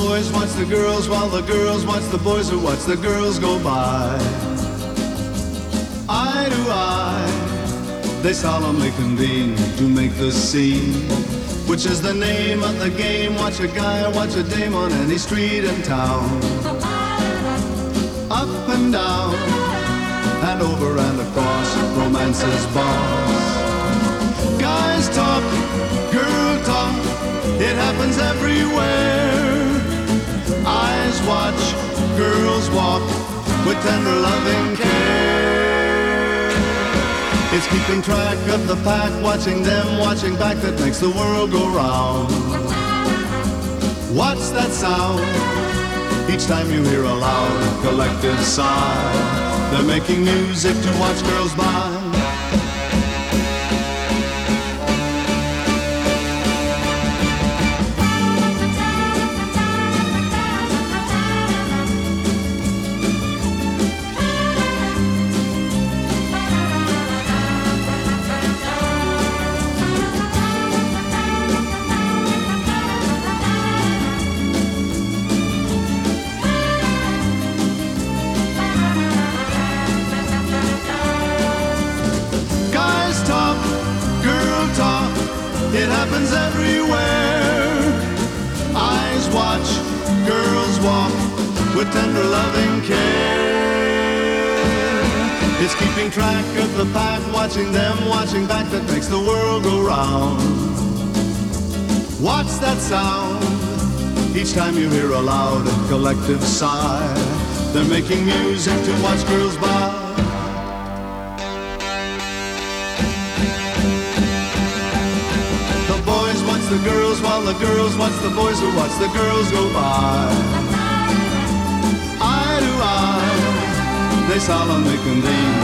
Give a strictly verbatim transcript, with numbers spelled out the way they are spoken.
boys watch the girls while the girls watch the boys who watch the girls go by. Eye to eye, they solemnly convene to make the scene, which is the name of the game. Watch a guy or watch a dame on any street in town. Up and down, and over and across, romance's boss. Guys talk, girl talk, it happens everywhere. Eyes watch, girls walk, with tender loving care. It's keeping track of the pack, watching them, watching back, that makes the world go round. What's that sound? Each time you hear a loud collective sigh, they're making music to watch girls by. It happens everywhere. Eyes watch, girls walk, with tender loving care. It's keeping track of the pack, watching them, watching back, that makes the world go round. What's that sound? Each time you hear a loud collective sigh, they're making music to watch girls by. The girls while the girls watch the boys who watch the girls go by. Eye to eye, they solemnly convene